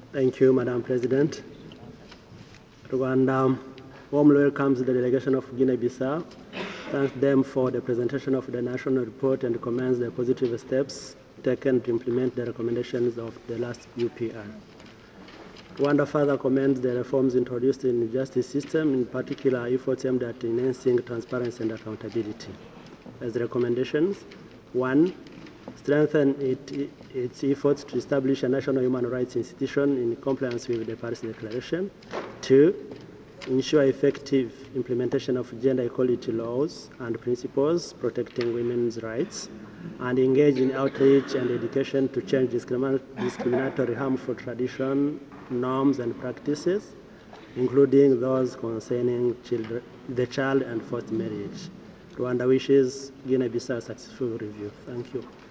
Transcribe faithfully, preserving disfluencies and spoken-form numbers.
Thank you, Madam President. Rwanda warmly welcomes the delegation of Guinea-Bissau, thanks them for the presentation of the national report and commends the positive steps taken to implement the recommendations of the last U P R. Rwanda further commends the reforms introduced in the justice system, in particular efforts aimed at enhancing transparency and accountability. As recommendations, one, strengthen it, its efforts to establish a national human rights institution in compliance with the Paris Declaration. Two, ensure effective implementation of gender equality laws and principles protecting women's rights, and engage in outreach and education to change discriminatory, harmful traditions, norms, and practices, including those concerning children, the child and forced marriage. Rwanda wishes Guinea-Bissau a successful review. Thank you.